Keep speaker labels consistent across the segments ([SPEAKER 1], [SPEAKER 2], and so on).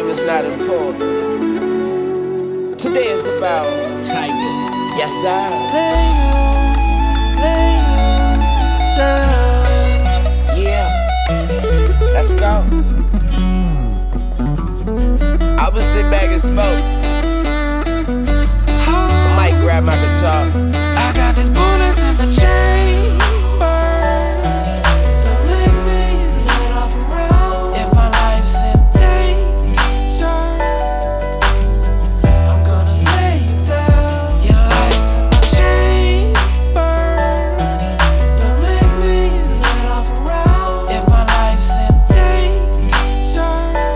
[SPEAKER 1] is not important. Today is about
[SPEAKER 2] Tiger.
[SPEAKER 1] Yes, sir.
[SPEAKER 3] Lay you down.
[SPEAKER 1] Yeah. Let's go. I will sit back and smoke. I might grab my guitar.
[SPEAKER 3] I got this bullet in the chamber. Don't make me let off around. If my life's in danger, I'm gonna lay you down. Your life's in my chamber. Don't make me let off around. If my life's in danger,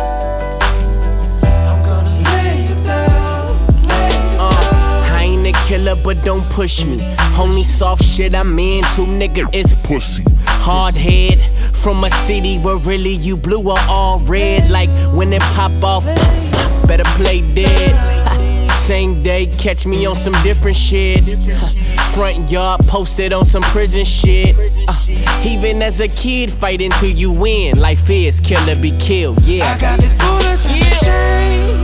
[SPEAKER 3] I'm gonna lay you down.
[SPEAKER 2] I ain't a killer, but don't push me. Only soft shit I'm into, nigga, is
[SPEAKER 4] Pussy.
[SPEAKER 2] hard head. From a city where really you blue or all red. Like when it pop off, better play dead. Same day, catch me on some different shit. Front yard posted on some prison shit. Even as a kid, fighting till you win. Life is kill or be killed, yeah.
[SPEAKER 3] I got this bullet in the chamber.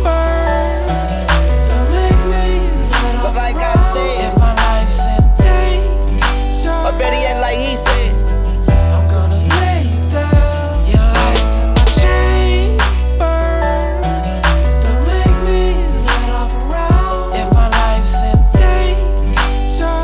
[SPEAKER 3] Don't make me let
[SPEAKER 1] So
[SPEAKER 3] off
[SPEAKER 1] like I
[SPEAKER 3] around.
[SPEAKER 1] said,
[SPEAKER 3] If my life's in danger,
[SPEAKER 1] or better yet, like he said,
[SPEAKER 3] I'm gonna lay you down. Your life's in my chamber. Don't make me let off around. If my life's in danger,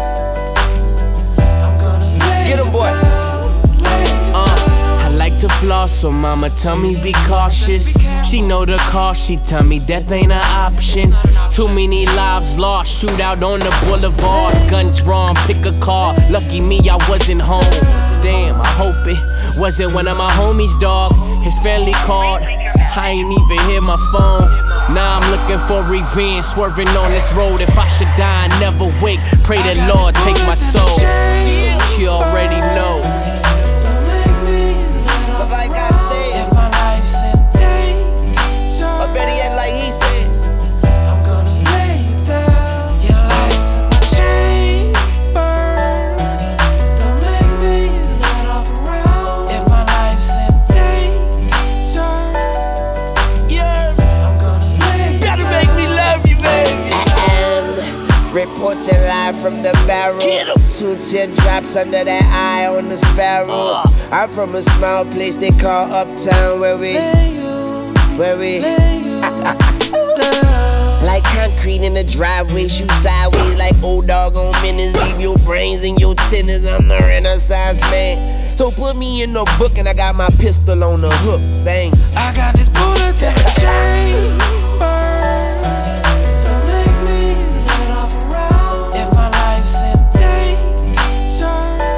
[SPEAKER 3] I'm gonna lay
[SPEAKER 1] Get 'em,
[SPEAKER 3] you
[SPEAKER 1] boy.
[SPEAKER 3] down. Lay you
[SPEAKER 2] I like to floss, so mama tell me be cautious. She know the cost, she tell me death ain't an option. Too many lives lost, shootout on the boulevard. Guns drawn, pick a car. Lucky me, I wasn't home. Damn, I hope it wasn't one of my homies, dog. His family called, I ain't even hear my phone. Now I'm looking for revenge, swerving on this road. If I should die, I never wake. Pray the Lord take my soul. You already know.
[SPEAKER 3] Don't make me let
[SPEAKER 1] so
[SPEAKER 3] off
[SPEAKER 1] like I
[SPEAKER 3] around.
[SPEAKER 1] said,
[SPEAKER 3] If my life's in danger,
[SPEAKER 1] or better yet, like he said,
[SPEAKER 3] I'm gonna lay you down. Your life's in my chamber. Don't make me let off around. If my life's in danger,
[SPEAKER 1] yeah,
[SPEAKER 3] I'm gonna lay you
[SPEAKER 1] gotta
[SPEAKER 3] down.
[SPEAKER 1] make me love you, baby. Reporting live from the barrel. 2 teardrops under that eye on the sparrow. I'm from a small place they call Uptown, where we
[SPEAKER 3] Lay you down.
[SPEAKER 1] like concrete in the driveway, shoot sideways like old dog on minutes. Leave your brains in your tennis. I'm the Renaissance man. So put me in the book and I got my pistol on the hook, saying,
[SPEAKER 3] I got this bullet in the chamber. Don't make me let off around. If my life's in danger,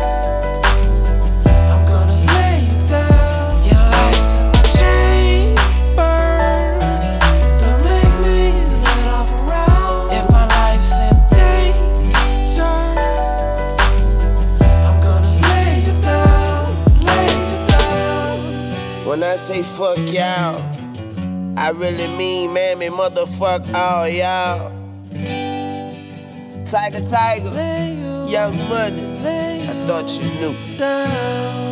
[SPEAKER 3] I'm gonna lay you down. Your life's in my chamber. Don't make me let off around. If my life's in danger, I'm gonna lay you down. Lay you down.
[SPEAKER 1] when I say fuck y'all, I really mean, man, me motherfuck all y'all. Tiger,
[SPEAKER 3] Lay you
[SPEAKER 1] Young Money,
[SPEAKER 3] lay
[SPEAKER 1] I thought you knew.
[SPEAKER 3] down.